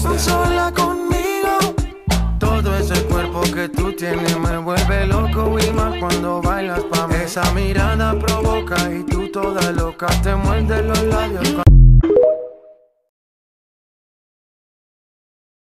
sola conmigo. Todo ese cuerpo que tú tienes me vuelve loco y más cuando bailas pa' mí. Esa mirada provoca y tú toda loca te muerde los labios.